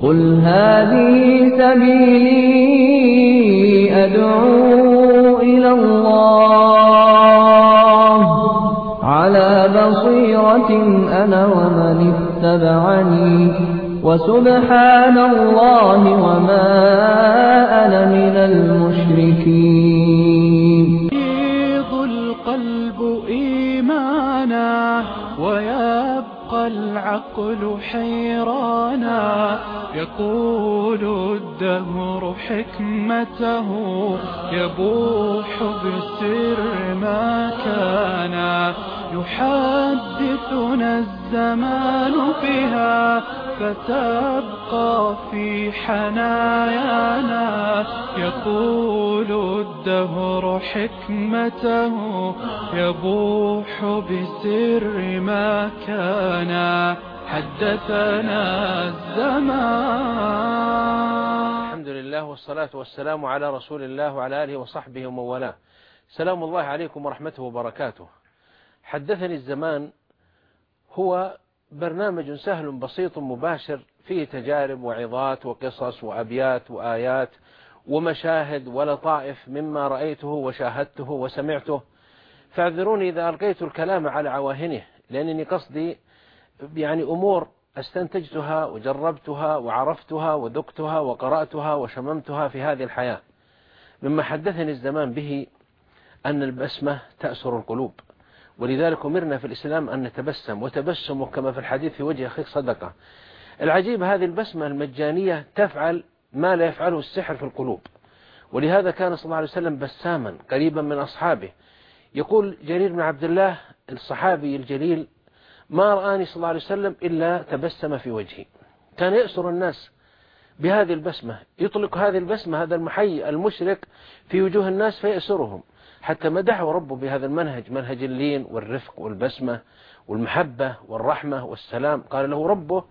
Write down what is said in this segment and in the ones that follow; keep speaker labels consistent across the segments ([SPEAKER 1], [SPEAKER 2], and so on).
[SPEAKER 1] قل هذه سبيلي أدعو إلى الله على بصيرة أنا ومن اتبعني وسبحان الله وما أنا من المشركين.
[SPEAKER 2] يغيض القلب إيمانا ويبقى العقل حيرانا، يقول الدهر حكمته يبوح بسر ما كان، يحدثنا الزمان بها فتبقى في حنايانا، يقول الدهر حكمته يبوح بسر ما كان، حدثنا الزمان.
[SPEAKER 3] الحمد لله والصلاة والسلام على رسول الله وعلى آله وصحبه ومن والاه. سلام الله عليكم ورحمته وبركاته. حدثني الزمان هو برنامج سهل بسيط مباشر فيه تجارب وعظات وقصص وأبيات وآيات ومشاهد ولطائف مما رأيته وشاهدته وسمعته، فاعذروني إذا ألقيت الكلام على عواهنه، لأنني قصدي يعني أمور استنتجتها وجربتها وعرفتها وذقتها وقرأتها وشممتها في هذه الحياة. مما حدثني الزمان به أن البسمة تأسر القلوب، ولذلك أمرنا في الإسلام أن نتبسم، وتبسمه كما في الحديث في وجه أخيك صدقة. العجيب هذه البسمة المجانية تفعل ما لا يفعله السحر في القلوب، ولهذا كان صلى الله عليه وسلم بساما قريبا من أصحابه. يقول جرير بن عبد الله الصحابي الجليل: ما رآني صلى الله عليه وسلم إلا تبسم في وجهي. كان يأسر الناس بهذه البسمة، يطلق هذه البسمة هذا المحي المشرك في وجوه الناس فيأسرهم، حتى مدحه ربه بهذا المنهج، منهج اللين والرفق والبسمة والمحبة والرحمة والسلام. قال له ربه: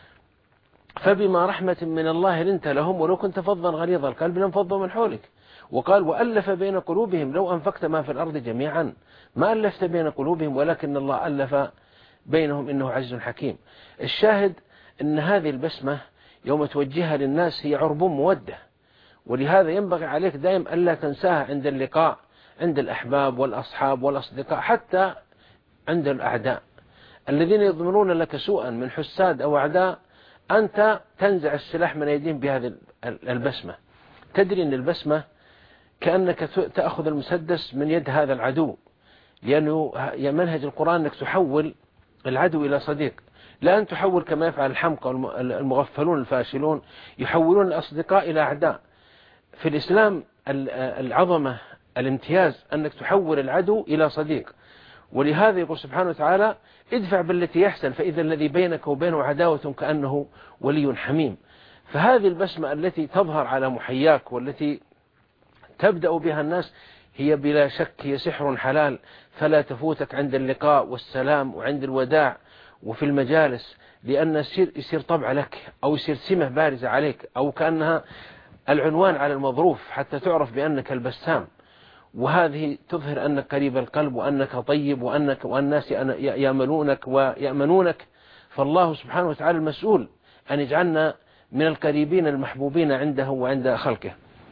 [SPEAKER 3] فبما رحمة من الله لنت لهم ولو كنت فظا غليظ القلب لانفضوا من حولك. وقال: وألف بين قلوبهم لو أنفقت ما في الأرض جميعا ما ألفت بين قلوبهم ولكن الله ألف بينهم إنه عزيز حكيم. الشاهد أن هذه البسمة يوم توجهها للناس هي عربون مودة، ولهذا ينبغي عليك دائما ألا تنساها عند اللقاء، عند الأحباب والأصحاب والأصدقاء، حتى عند الأعداء الذين يضمنون لك سوءا من حساد أو أعداء. أنت تنزع السلاح من أيديهم بهذه البسمة. تدري أن البسمة كأنك تأخذ المسدس من يد هذا العدو، لأنه منهج القرآن أنك تحول العدو إلى صديق، لا أن تحول كما يفعل الحمقى المغفلون الفاشلون، يحولون الأصدقاء إلى أعداء. في الإسلام العظمة الامتياز أنك تحول العدو إلى صديق، ولهذا يقول سبحانه وتعالى: ادفع بالتي يحسن فإذا الذي بينك وبينه عداوة كأنه ولي حميم. فهذه البسمة التي تظهر على محياك والتي تبدأ بها الناس هي بلا شك هي سحر حلال، فلا تفوتك عند اللقاء والسلام وعند الوداع وفي المجالس، لأن يصير طبع لك أو يصير سمة بارزة عليك، أو كأنها العنوان على المظروف حتى تعرف بأنك البسام. وهذه تظهر أنك قريب القلب وأنك طيب والناس يأملونك ويأمنونك. فالله سبحانه وتعالى المسؤول أن يجعلنا من القريبين المحبوبين عنده وعند خلقه.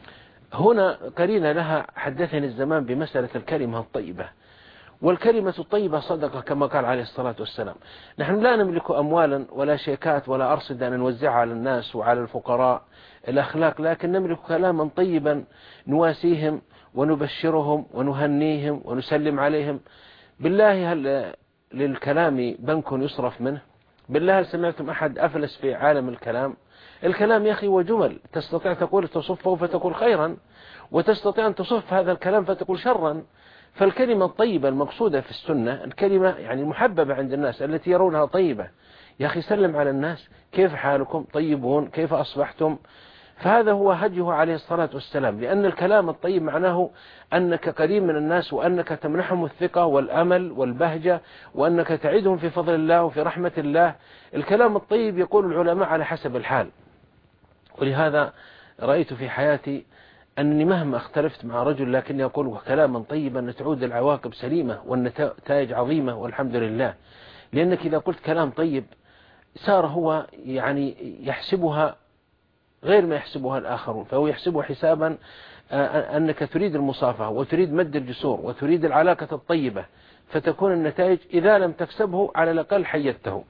[SPEAKER 3] هنا قرينة لها حدثني الزمان بمسألة الكلمة الطيبة، والكلمة الطيبة صدقة كما قال عليه الصلاة والسلام. نحن لا نملك أموالا ولا شيكات ولا أرصدة نوزعها على الناس وعلى الفقراء الأخلاق، لكن نملك كلاما طيبا نواسيهم ونبشرهم ونهنيهم ونسلم عليهم. بالله هل للكلام بنك يصرف منه؟ بالله هل سمعتم أحد أفلس في عالم الكلام؟ الكلام يا أخي وجمل، تستطيع تقول تصفه فتقول خيرا، وتستطيع أن تصف هذا الكلام فتقول شرا. فالكلمة الطيبة المقصودة في السنة الكلمة يعني المحببة عند الناس التي يرونها طيبة. يا أخي سلم على الناس: كيف حالكم؟ طيبون؟ كيف أصبحتم؟ فهذا هو هديه عليه الصلاة والسلام، لأن الكلام الطيب معناه أنك قريب من الناس، وأنك تمنحهم الثقة والأمل والبهجة، وأنك تعيدهم في فضل الله وفي رحمة الله. الكلام الطيب يقول العلماء على حسب الحال. ولهذا رأيت في حياتي أنني مهما اختلفت مع رجل لكني أقول كلاما طيبا تعود العواقب سليمة والنتائج عظيمة والحمد لله. لأنك إذا قلت كلام طيب صار هو يعني يحسبها غير ما يحسبها الآخرون، فهو يحسبه حسابا أنك تريد المصافحة وتريد مد الجسور وتريد العلاقة الطيبة، فتكون النتائج إذا لم تكسبه على الأقل حيدته.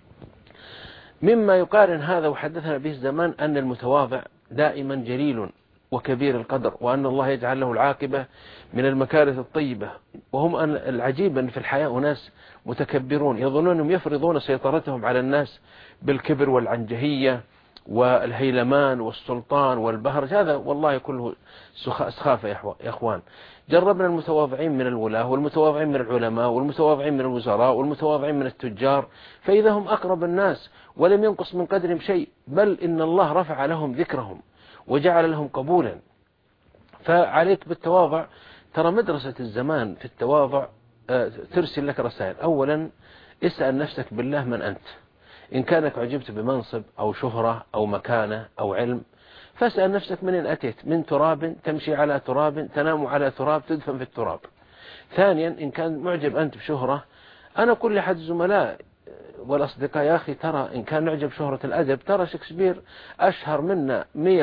[SPEAKER 3] مما يقارن هذا وحدثنا به الزمان أن المتواضع دائما جليل وكبير القدر، وأن الله يجعل له العاقبة من المكارث الطيبة. وهم العجيب أن في الحياة أناس متكبرون يظنون أنهم يفرضون سيطرتهم على الناس بالكبر والعنجهية والهيلمان والسلطان والبهرج. هذا والله كله سخافة يا أخوان. جربنا المتواضعين من الولاة والمتواضعين من العلماء والمتواضعين من الوزراء والمتواضعين من التجار، فإذا هم أقرب الناس ولم ينقص من قدرهم شيء، بل إن الله رفع لهم ذكرهم وجعل لهم قبولا. فعليك بالتواضع. ترى مدرسة الزمان في التواضع ترسل لك رسائل. أولا اسأل نفسك بالله من أنت، إن كانك عجبت بمنصب أو شهرة أو مكانة أو علم، فاسأل نفسك منين أتيت؟ من تراب تمشي على تراب تنام على تراب تدفن في التراب. ثانيا إن كان معجب أنت بشهرة، أنا كل أحد الزملاء والأصدقاء يا أخي ترى إن كان نعجب شهرة الأدب، ترى شكسبير أشهر منا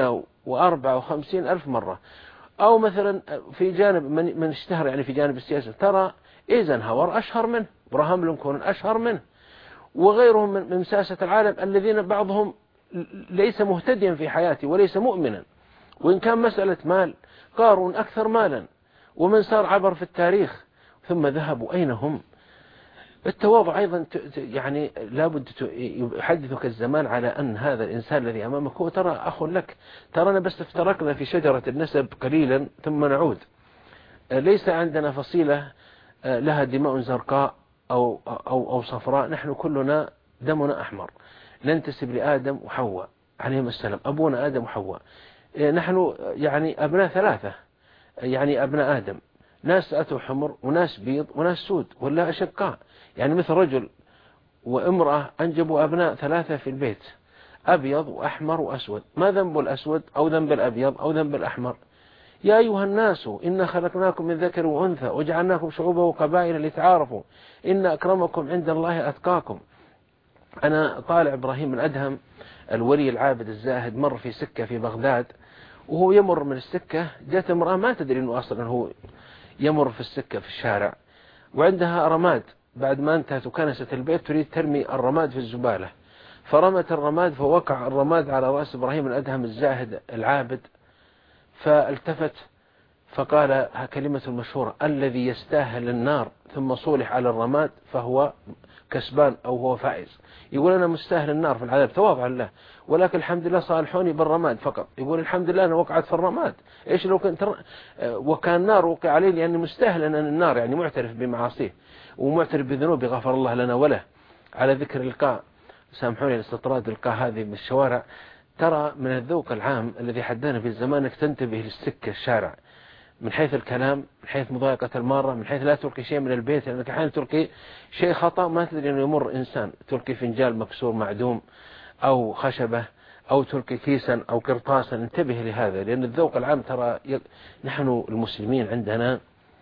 [SPEAKER 3] 154 ألف مرة. أو مثلا في جانب من اشتهر يعني في جانب السياسة، ترى إيزنهاور أشهر منه، إبراهام لينكولن أشهر منه، وغيرهم من ساسة العالم الذين بعضهم ليس مهتديا في حياته وليس مؤمنا. وإن كان مسألة مال، قارون أكثر مالا، ومن صار عبر في التاريخ ثم ذهبوا أين هم؟ التواضع أيضا يعني لابد يحدثك الزمان على أن هذا الإنسان الذي أمامك هو ترى أخ لك. ترانا بس افترقنا في شجرة النسب قليلا ثم نعود. ليس عندنا فصيلة لها دماء زرقاء أو صفراء، نحن كلنا دمنا أحمر، ننتسب لآدم وحواء عليهم السلام، أبونا آدم وحواء. نحن يعني أبناء ثلاثة، يعني أبناء آدم، ناس أتوا حمر وناس بيض وناس سود، ولا أشقاء، يعني مثل رجل وامرأة أنجبوا أبناء ثلاثة في البيت، أبيض وأحمر وأسود. ما ذنب الأسود أو ذنب الأبيض أو ذنب الأحمر؟ يا أيها الناس إنا خلقناكم من ذكر وأنثى وجعلناكم شعوبا وقبائل لتعارفوا إن أكرمكم عند الله أتقاكم. أنا طالع إبراهيم الأدهم الولي العابد الزاهد مر في سكة في بغداد، وهو يمر من السكة جاءت امرأة ما تدري أنه أصلا هو يمر في السكة في الشارع، وعندها رماد بعد ما انتهت وكنست البيت تريد ترمي الرماد في الزبالة، فرمت الرماد فوقع الرماد على رأس إبراهيم الأدهم الزاهد العابد، فالتفت فقال كلمة المشهورة: الذي يستاهل النار ثم صولح على الرماد فهو كسبان أو هو فائز. يقول أنا مستاهل النار في العذاب تواضع الله، ولكن الحمد لله صالحوني بالرماد فقط. يقول الحمد لله أنا وقعت في الرماد، إيش لو كنت وكان نار وقع عليه لأني مستاهل أن النار، يعني معترف بمعاصيه ومعترف بذنوبه غفر الله لنا وله. على ذكر الإلقاء، سامحوني الاستطراد الإلقاء هذه بالشوارع، ترى من الذوق العام الذي حدانا في الزمان أنك تنتبه للسكة الشارع من حيث الكلام، من حيث مضايقة المارة، من حيث لا تلقي شيء من البيت، لأنك أحيانا تلقي شيء خطأ ما تدري أنه يمر إنسان، تلقي فنجال مكسور معدوم أو خشبة أو تلقي كيسا أو قرطاسا. انتبه لهذا، لأن الذوق العام ترى نحن المسلمين عندنا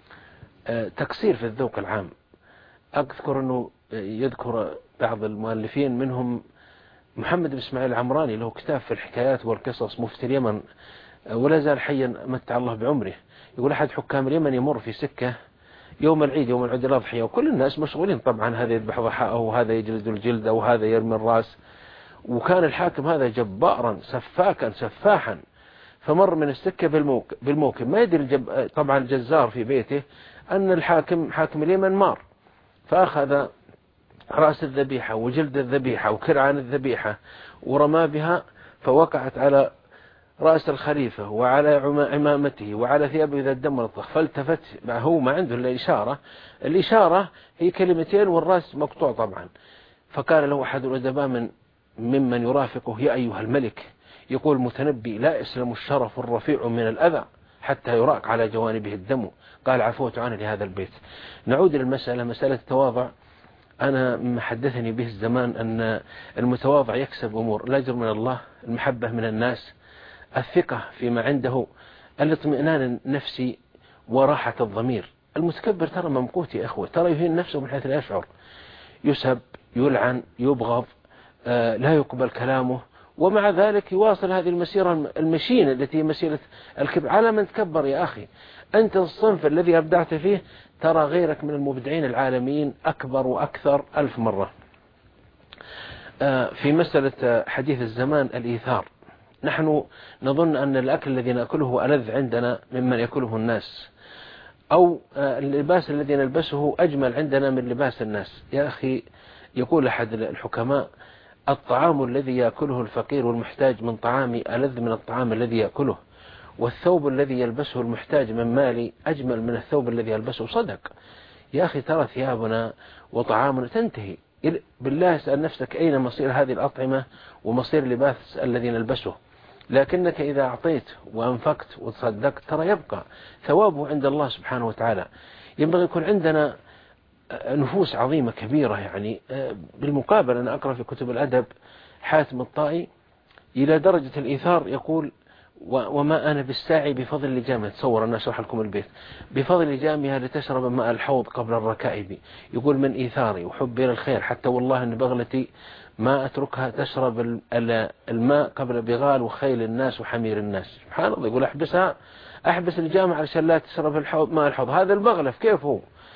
[SPEAKER 3] تقصير في الذوق العام. أذكر أنه يذكر بعض المؤلفين منهم محمد بن إسماعيل العمراني له كتاب في الحكايات والقصص مفتي اليمن ولا زال حيا متع الله بعمره. يقول أحد حكام اليمن يمر في سكة يوم العيد يوم العيد الأضحية، وكل الناس مشغولين طبعا، هذا يذبح ضحاءه وهذا يجلد الجلد وهذا يرمي الرأس، وكان الحاكم هذا جبارا سفاكا سفاحا، فمر من السكة بالموكب ما يدري طبعا الجزار في بيته أن الحاكم حاكم اليمن مار، فأخذ رأس الذبيحة وجلد الذبيحة وكرعان الذبيحة ورمى بها، فوقعت على رأس الخليفة وعلى عمامته وعلى ثيابه إذا الدم رطخ. فالتفت، هو ما عنده إلا الإشارة هي كلمتين والرأس مقطوع طبعا. فقال له أحد الأدباء ممن يرافقه: يا أيها الملك، يقول متنبي: لا يسلم الشرف الرفيع من الأذى حتى يراق على جوانبه الدم. قال: عفوت عنه لهذا البيت. نعود للمسألة، مسألة التواضع. أنا ما حدثني به الزمان أن المتواضع يكسب أمور: الأجر من الله، المحبة من الناس، الثقة فيما عنده، الاطمئنان النفسي وراحة الضمير. المتكبر ترى ممقوت يا أخوة، ترى يهين نفسه من حيث لا يشعر، يسب، يلعن، يبغض، لا يقبل كلامه، ومع ذلك يواصل هذه المسيرة المشينة التي هي مسيرة الكبر. على من تكبر يا أخي؟ أنت الصنف الذي أبدعت فيه ترى غيرك من المبدعين العالميين أكبر وأكثر 1000 مرة. في مسألة حديث الزمان الإيثار، نحن نظن أن الأكل الذي نأكله ألذ عندنا ممن يأكله الناس، أو اللباس الذي نلبسه أجمل عندنا من لباس الناس. يا أخي يقول أحد الحكماء: الطعام الذي يأكله الفقير والمحتاج من طعامي ألذ من الطعام الذي يأكله، والثوب الذي يلبسه المحتاج من مالي أجمل من الثوب الذي يلبسه. صدق يا أخي، ترى ثيابنا وطعامنا تنتهي. بالله اسأل نفسك أين مصير هذه الأطعمة ومصير اللباس الذي نلبسه؟ لكنك إذا أعطيت وأنفقت وتصدقت ترى يبقى ثوابه عند الله سبحانه وتعالى. ينبغي يكون عندنا نفوس عظيمة كبيرة. يعني بالمقابل أنا أقرأ في كتب الأدب حاتم الطائي إلى درجة الإيثار يقول: وما أنا بالساعي بفضل لجامها. تصور أنا أشرح لكم البيت: بفضل لجامها لتشرب ماء الحوض قبل الركائب. يقول: من إيثاري وحبي للخير حتى والله أن بغلتي ما أتركها تشرب الماء قبل بغال وخيل الناس وحمير الناس. سبحان الله. يقول: أحبس الجامع علشان لا تشرب الحوض ماء الحوض. هذا المغلف كيف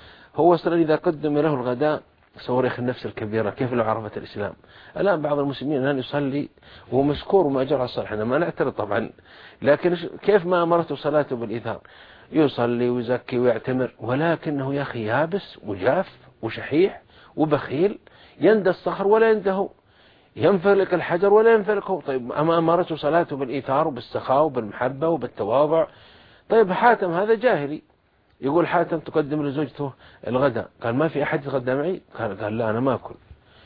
[SPEAKER 3] هو أصلا إذا قدم له الغداء صوريخ النفس الكبيرة. كيف لو عرفت الإسلام؟ الآن بعض المسلمين الآن يصلي وهو مشكور وما أجر على الصلاة، أنا ما نعترض طبعا، لكن كيف ما أمرته صلاته بالإيثار؟ يصلي ويزكي ويعتمر، ولكنه يا أخي يابس وجاف وشحيح وبخيل، يندى الصخر ولا ينده، ينفلق الحجر ولا ينفلقه. طيب أما أمرته صلاته بالإيثار وبالسخاء وبالمحبة وبالتواضع؟ طيب حاتم هذا جاهلي، يقول حاتم تقدم لزوجته الغداء، قال: ما في أحد يتغدى معي؟ قال: لا أنا ما أكل.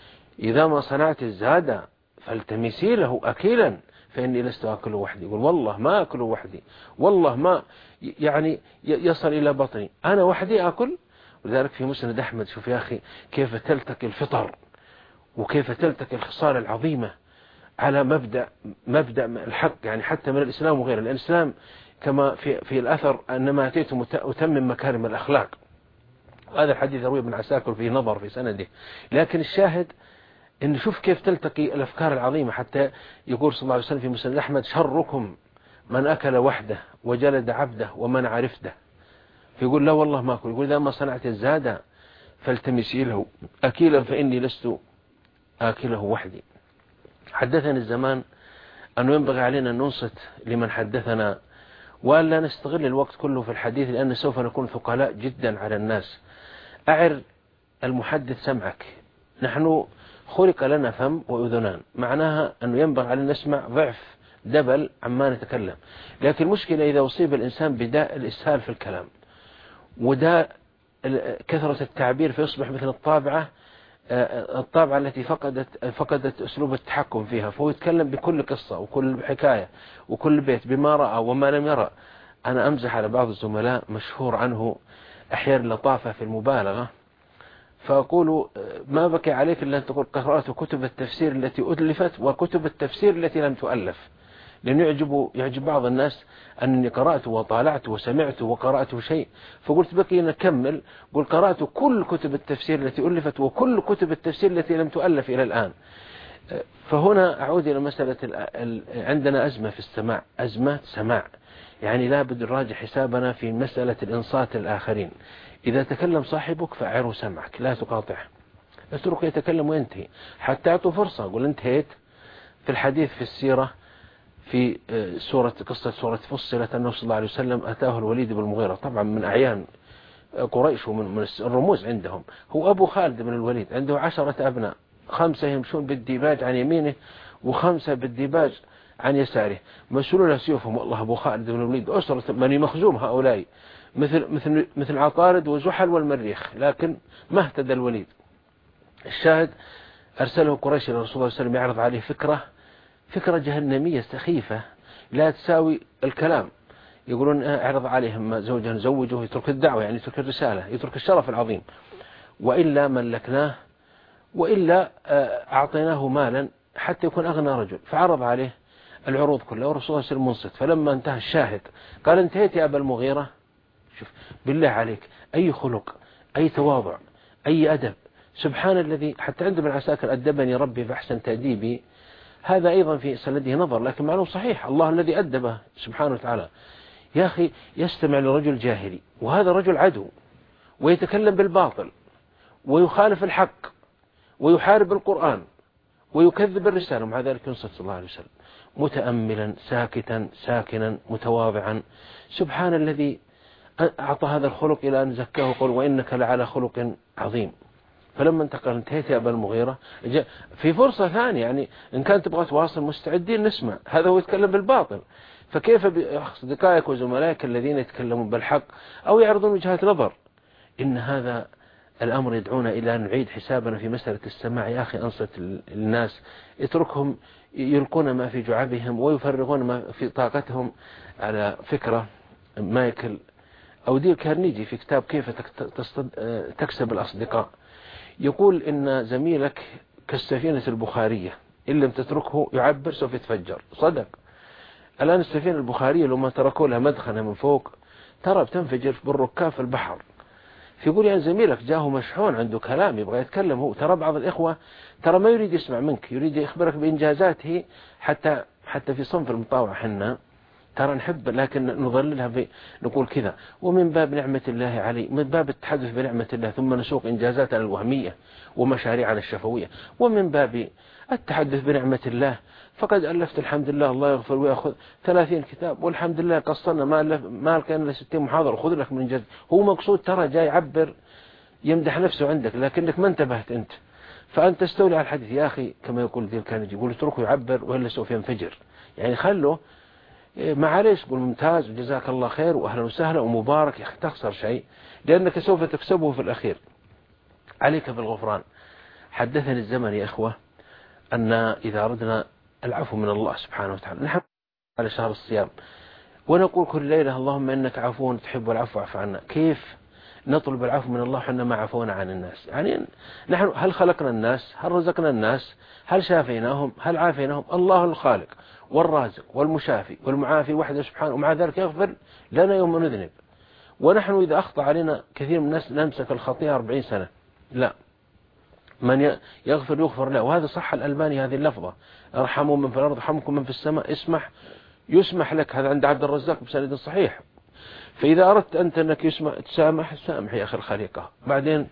[SPEAKER 3] إذا ما صنعت الزاد فالتمسي له أكيلا فإني لست أكله وحدي. يقول: والله ما أكله وحدي، والله ما يعني يصل إلى بطني، أنا وحدي أكل. ولذلك في مسند أحمد شوف يا أخي كيف تلتقي الفطر وكيف تلتقي الخصال العظيمة على مبدأ الحق، يعني حتى من الإسلام وغيره. الإسلام كما في الأثر أنما أتيتم أتمم مكارم الأخلاق، وهذا الحديث يروي ابن عساكر فيه نظر في سنده، لكن الشاهد إن شوف كيف تلتقي الأفكار العظيمة. حتى يقول صلى الله عليه وسلم في مسند أحمد: شركم من أكل وحده وجلد عبده ومنع رفده. فيقول: لا والله ما أكل. يقول: إذا ما صنعت الزاد فالتمسي له أكيلا فإني لست آكله وحدي. حدثني الزمان أنه ينبغي علينا أن ننصت لمن حدثنا وأن لا نستغل الوقت كله في الحديث، لأن سوف نكون ثقلاء جدا على الناس. أعر المحدث سمعك. نحن خلق لنا فم وأذنان، معناها أنه ينبغي علينا نسمع ضعف دبل عما نتكلم. لكن المشكلة إذا أصيب الإنسان بداء الإسهال في الكلام وداء كثرة التعبير فيصبح مثل الطابعة التي فقدت أسلوب التحكم فيها، فهو يتكلم بكل قصة وكل حكاية وكل بيت بما رأى وما لم يرى. أنا أمزح على بعض الزملاء مشهور عنه أحيانا لطافة في المبالغة، فأقول: ما بكي عليك إلا أن تقول قرأت كتب التفسير التي ألفت وكتب التفسير التي لم تؤلف، لأنه يعجب بعض الناس أنني قرأت وطالعت وسمعت وقرأت شيء. فقلت بكي نكمل، قل: قرأت كل كتب التفسير التي ألفت وكل كتب التفسير التي لم تؤلف إلى الآن. فهنا أعود إلى مسألة عندنا أزمة في السماع، أزمة سماع، يعني لا بد نراجع حسابنا في مسألة الإنصات الآخرين. إذا تكلم صاحبك فأعره سمعك، لا تقاطعه، اتركه يتكلم وينتهي حتى أعطوا فرصة. قل: انتهيت. في الحديث في السيرة في قصة سورة فصلت أنه صلى الله عليه وسلم أتاه الوليد بن المغيرة، طبعا من أعيان قريش ومن الرموز عندهم، هو أبو خالد بن الوليد، عنده 10 أبناء، 5 يمشون بالديباج عن يمينه و5 بالديباج عن يساره، مسؤول سيوفهم. والله أبو خالد بن الوليد أسرة بني مخزوم، هؤلاء مثل عطارد وزحل والمريخ، لكن ما اهتدى الوليد. الشاهد أرسله قريش إلى رسول الله صلى الله عليه وسلم يعرض عليه فكرة جهنمية سخيفة لا تساوي الكلام. يقولون: اعرض عليهم زوجا زوجه، يترك الدعوة، يعني يترك الرسالة، يترك الشرف العظيم، وإلا ملكناه، وإلا أعطيناه مالا حتى يكون أغنى رجل. فعرض عليه العروض كلها ورسول الله صلى الله عليه وسلم منصت. فلما انتهى الشاهد قال: انتهيت يا أبا المغيرة؟ شوف بالله عليك أي خلق، أي تواضع، أي أدب. سبحان الذي حتى عند ابن عساكر: أدبني ربي فأحسن تأديبي هذا أيضا في سنده نظر، لكن معلوم صحيح الله الذي أدبه سبحانه وتعالى. يا أخي يستمع لرجل جاهلي، وهذا رجل عدو ويتكلم بالباطل ويخالف الحق ويحارب القرآن ويكذب الرسالة، ومع ذلك ينصت صلى الله عليه وسلم متأملا ساكتا ساكنا متواضعا. سبحان الذي أعطى هذا الخلق إلى أن زكاه وقال وإنك لعلى خلق عظيم. فلما انتهيت يا أبا المغيرة في فرصة ثانية، يعني إن كان تبغى تواصل مستعدين نسمع، هذا هو يتكلم بالباطل، فكيف بأصدقائك وزملائك الذين يتكلمون بالحق أو يعرضون وجهات نظر؟ إن هذا الأمر يدعونا إلى أن نعيد حسابنا في مسألة السماع. يا أخي أنصت الناس، اتركهم يلقون ما في جعبهم ويفرغون ما في طاقتهم. على فكرة مايكل أو ديل كارنيجي في كتاب كيف تكسب الأصدقاء يقول إن زميلك كالسفينة البخارية، إن لم تتركه يعبر سوف يتفجر. صدق. الآن السفينة البخارية لو ما تركوا لها مدخنة من فوق ترى بتنفجر بالركاب في البحر. فيقول يعني زميلك جاءه مشحون عنده كلام يبغى يتكلم هو. ترى بعض الإخوة ترى ما يريد يسمع منك، يريد يخبرك بإنجازاته. حتى في صنف المطاوعة حنا ترى نحب، لكن نظللها نقول كذا ومن باب نعمة الله علي، من باب التحدث بنعمة الله، ثم نسوق إنجازاتنا الوهمية ومشاريعنا الشفوية. ومن باب التحدث بنعمة الله فقد ألفت الحمد لله الله يغفر ويأخذ 30 كتاب، والحمد لله قصرنا ما كان إلا 60 محاضرة، خذ لك من إنجاز. هو مقصود ترى جاي يعبر يمدح نفسه عندك، لكنك ما انتبهت أنت، فأنت تستولي على الحديث. يا أخي كما يقول ذي الكانجي يقول اتركه يعبر وإلا سوف ينفجر. يعني خلوا معليش قول ممتاز وجزاك الله خير وأهلا وسهلا ومبارك، يا أخي تخسر شيء لأنك سوف تكسبه في الأخير. عليك بالغفران. حدثني الزمن يا إخوة أن إذا أردنا العفو من الله سبحانه وتعالى، نحن على شهر الصيام ونقول كل ليلة اللهم إنك عفو تحب العفو اعف عنا. كيف نطلب العفو من الله حنا ما عفونا عن الناس؟ يعني نحن هل خلقنا الناس؟ هل رزقنا الناس؟ هل شافيناهم؟ هل عافيناهم؟ الله الخالق والرازق والمشافي والمعافي وحده سبحانه، ومع ذلك يغفر لنا يوم نذنب. ونحن إذا أخطأ علينا كثير من الناس نمسك الخطيئة 40 سنة. لا، من يغفر له. وهذا صح الألباني هذه اللفظة ارحموا من في الأرض ارحمكم من في السماء، اسمح يسمح لك. هذا عند عبد الرزاق بسند صحيح. فإذا أردت أنت أنك تسامح يا أخي الخليقة. بعدين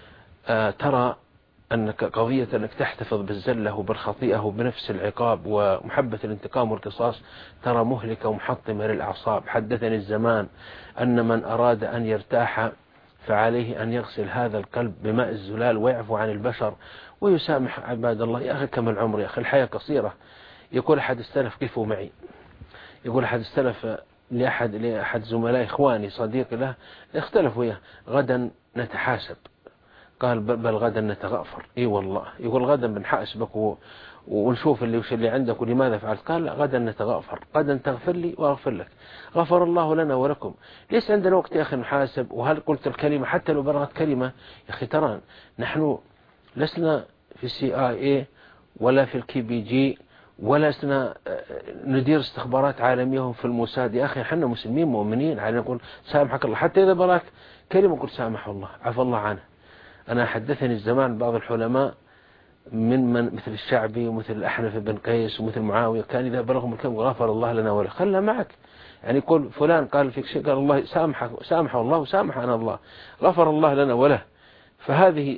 [SPEAKER 3] ترى أنك قضية أنك تحتفظ بالزلة وبالخطيئة وبنفس العقاب ومحبة الانتقام والقصاص ترى مهلكة ومحطمة للأعصاب. حدثني الزمان أن من أراد أن يرتاح فعليه أن يغسل هذا القلب بماء الزلال ويعفو عن البشر ويسامح عباد الله. يا أخي كم العمر يا أخي، الحياة قصيرة. يقول أحد السلف كيفوا معي، يقول أحد السلف لأحد زملاء إخواني صديق له اختلف وياه، غدا نتحاسب. قال بل غدا نتغافر. اي والله. يقول غدا بنحاسبك ونشوف وش اللي عندك ولماذا فعلت. قال لا، غدا نتغافر، غدا تغفر لي واغفر لك. غفر الله لنا ولكم. ليس عندنا وقت يا أخي نحاسب. وهل قلت الكلمة حتى لو بلغت كلمة يا أخي ترى نحن لسنا في CIA ولا في الKBG ولا لسنا ندير استخبارات عالمية في الموساد. يا أخي احنا مسلمين مؤمنين، علينا نقول سامحك الله. حتى إذا بلغت كلمة قل سامح الله عفى الله عنه. أنا حدثني الزمان بعض العلماء من مثل الشعبي ومثل الأحنف بن قيس ومثل معاوية كان إذا بلغهم الكلمة غفر الله لنا وله خلى معك. يعني يقول فلان قال فيك شيء قال الله سامحه الله وسامح أنا الله غفر الله لنا وله. فهذه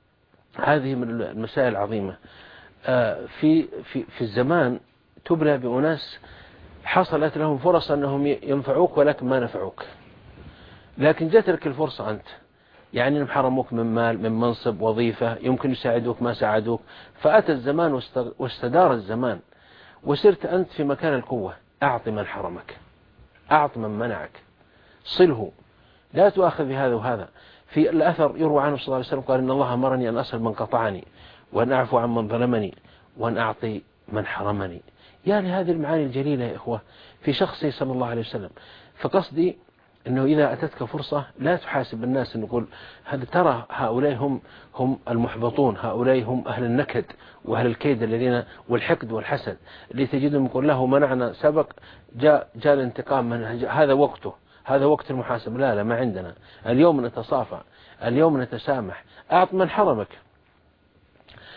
[SPEAKER 3] من المسائل العظيمة. في الزمان تبلى بأناس حصلت لهم فرص أنهم ينفعوك ولكن ما نفعوك، لكن جات لك الفرصة أنت. يعني حرموك من مال من منصب وظيفة يمكن يساعدوك ما ساعدوك، فأتى الزمان واستدار الزمان وصرت أنت في مكان القوة. أعط من حرمك، أعط من منعك، صله، لا تؤاخذ بهذا وهذا. في الأثر يروى عنه صلى الله عليه وسلم قال إن الله أمرني أن أصل من قطعني وأن أعفو عن من ظلمني وأن أعطي من حرمني. يعني هذه المعاني الجليلة يا إخوة في شخصه صلى الله عليه وسلم. فقصدي أنه إذا أتتك فرصة لا تحاسب الناس نقول هذا ترى هؤلاء هم المحبطون، هؤلاء هم أهل النكد وأهل الكيد الذين والحقد والحسد اللي تجدهم يقول له منعنا سبق جاء الانتقام من هذا وقته، هذا وقت المحاسب. لا ما عندنا. اليوم نتصافى، اليوم نتسامح. أعط من حرمك.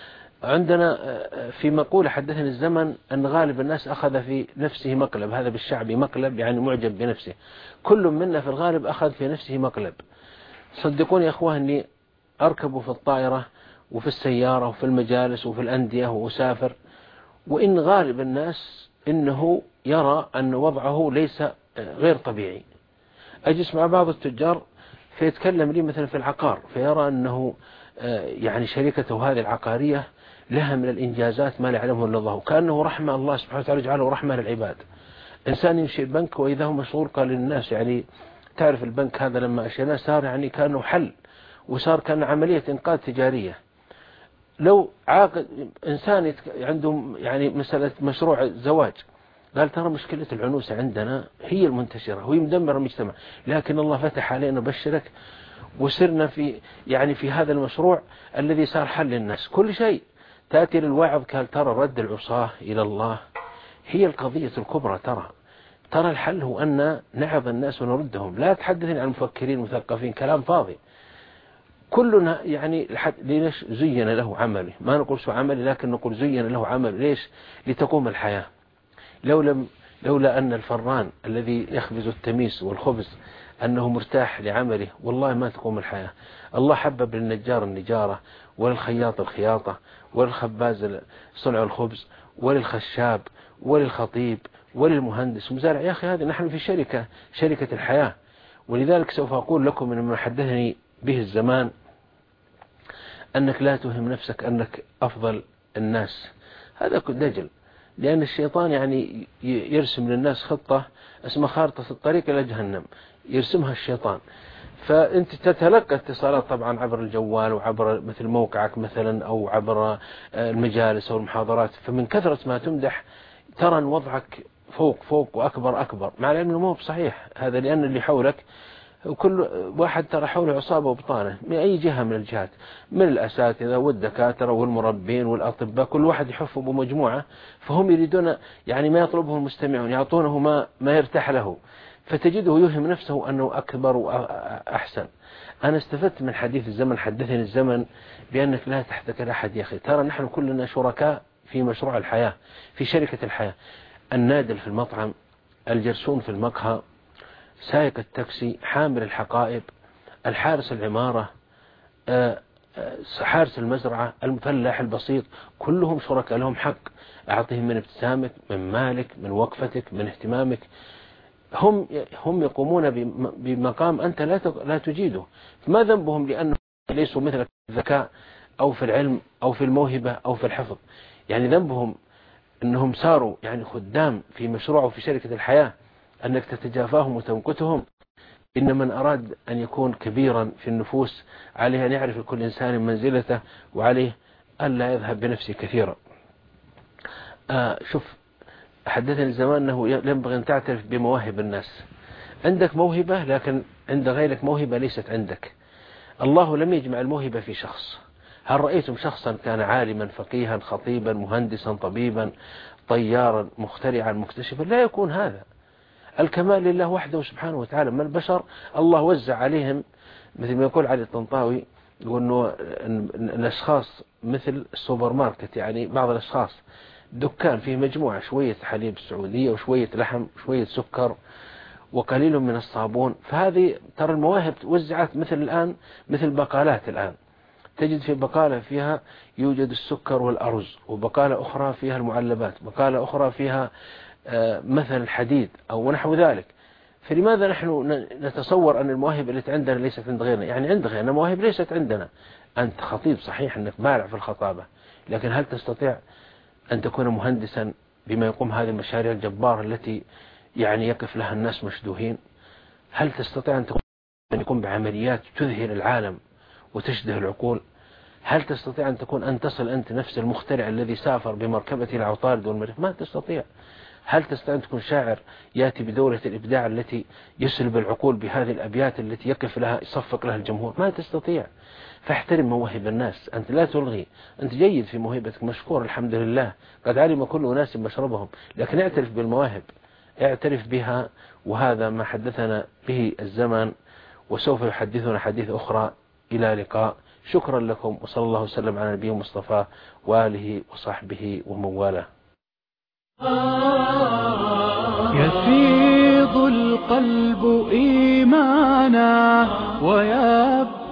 [SPEAKER 3] عندنا في مقولة حدثني الزمن أن غالب الناس أخذ في نفسه مقلب، هذا بالشعبي مقلب يعني معجب بنفسه، كل منا في الغالب أخذ في نفسه مقلب. صدقوني يا أخوة أني أركب في الطائرة وفي السيارة وفي المجالس وفي الأندية وأسافر، وإن غالب الناس إنه يرى أن وضعه ليس غير طبيعي. أجلس مع بعض التجار فيتكلم لي مثلا في العقار، فيرى أنه يعني شركته هذه العقارية لها من الإنجازات ما لا يعلمه إلا الله، كأنه رحمة الله سبحانه وتعالى جعله رحمة للعباد. إنسان ينشئ بنك وإذا هو مشغول قال للناس، يعني تعرف البنك هذا لما أشيناه صار يعني كأنه حل، وصار كان عملية إنقاذ تجارية. لو عاقد إنسان عنده يعني مسألة مشروع زواج، قال ترى مشكلة العنوسة عندنا هي المنتشرة وهي مدمرة المجتمع، لكن الله فتح علينا بشرك وسرنا في هذا المشروع الذي صار حل للناس. كل شيء تأتي للواعظ قال ترى رد العصاة إلى الله هي القضية الكبرى. ترى الحل هو أن نعظ الناس ونردهم. لا تحدثني عن مفكرين مثقفين، كلام فاضي. كلنا يعني ليش زين له عمله، ما نقول سوى عمله لكن نقول زين له عمله. ليش؟ لتقوم الحياة. لولا أن الفران الذي يخبز التميس والخبز أنه مرتاح لعمله والله ما تقوم الحياة. الله حبب للنجار النجارة، وللخياط الخياطة، وللخباز صنع الخبز، وللخشاب، وللخطيب، وللمهندس مزارع. يا أخي هذه نحن في شركة الحياة. ولذلك سوف أقول لكم من ما حدثني به الزمان أنك لا توهم نفسك أنك أفضل الناس، هذا دجل. لأن الشيطان يعني يرسم للناس خطة اسمها خارطة الطريق إلى جهنم، يرسمها الشيطان. فأنت تتلقى اتصالات طبعا عبر الجوال وعبر مثل موقعك مثلا أو عبر المجالس أو المحاضرات، فمن كثرة ما تمدح ترى أن وضعك فوق وأكبر، مع العلم أنه مو بصحيح هذا، لأن اللي حولك وكل واحد ترى حوله عصابة وبطانة من أي جهة من الجهات، من الأساتذة والدكاترة والمربين والأطباء، كل واحد يحف بمجموعة، فهم يريدون يعني ما يطلبه المستمعون، يعطونه ما يرتاح له، فتجده يوهم نفسه أنه أكبر وأحسن. أنا استفدت من حديث الزمن، حدثني الزمن بأنك لا تحتكر أحد يا أخي. ترى نحن كلنا شركاء في مشروع الحياة، في شركة الحياة. النادل في المطعم، الجرسون في المقهى، سائق التاكسي، حامل الحقائب، الحارس العمارة، حارس المزرعة، المفلاح البسيط، كلهم شركاء لهم حق. أعطيهم من ابتسامك، من مالك، من وقفتك، من اهتمامك. هم يقومون بمقام أنت لا تجيده. ما ذنبهم لأنهم ليسوا مثلك في الذكاء أو في العلم أو في الموهبة أو في الحفظ، يعني ذنبهم أنهم صاروا يعني خدام في مشروع وفي شركة الحياة، أنك تتجافاهم وتمقتهم. إن من أراد أن يكون كبيرا في النفوس عليه أن يعرف كل إنسان منزلته، وعليه أن لا يذهب بنفسه كثيرا. شوف، حدثني الزمان أنه ينبغي أن تعترف بمواهب الناس. عندك موهبة لكن عند غيرك موهبة ليست عندك. الله لم يجمع الموهبة في شخص. هل رأيتم شخصا كان عالما فقيها خطيبا مهندسا طبيبا طيارا مخترعا مكتشفا؟ لا يكون هذا. الكمال لله وحده سبحانه وتعالى. من البشر الله وزع عليهم، مثل ما يقول علي الطنطاوي، يقول أنه الأشخاص مثل السوبر ماركت، يعني بعض الأشخاص دكان فيه مجموعة شوية حليب سعودية وشوية لحم وشوية سكر وقليل من الصابون. فهذه ترى المواهب وزعت مثل بقالات الآن. تجد في بقالة فيها يوجد السكر والأرز، وبقالة أخرى فيها المعلبات، بقالة أخرى فيها مثل الحديد أو نحو ذلك. فلماذا نحن نتصور أن المواهب التي عندنا ليست عند غيرنا؟ يعني عند غيرنا مواهب ليست عندنا. أنت خطيب صحيح أنك بارع في الخطابة، لكن هل تستطيع أن تكون مهندسا بما يقوم هذه المشاريع الجبارة التي يعني يقف لها الناس مشدوهين؟ هل تستطيع أن تقوم بعمليات تذهل العالم وتشده العقول؟ هل تستطيع أن تصل أنت نفس المخترع الذي سافر بمركبة العطارد والمريخ؟ ما تستطيع. هل تستطيع أن تكون شاعر يأتي بدورة الإبداع التي يسلب العقول بهذه الأبيات التي يقف لها يصفق لها الجمهور؟ ما تستطيع. فاحترم مواهب الناس، أنت لا تلغي، أنت جيد في موهبتك مشكور الحمد لله، قد علم كل أناس مشربهم، لكن اعترف بالمواهب، اعترف بها. وهذا ما حدثنا به الزمن، وسوف يحدثنا حديث أخرى. إلى لقاء شكرا لكم، وصلى الله وسلم على نبيه المصطفى وآله وصحبه ومن والاه.
[SPEAKER 2] يفيض القلب إيمانا ويبقى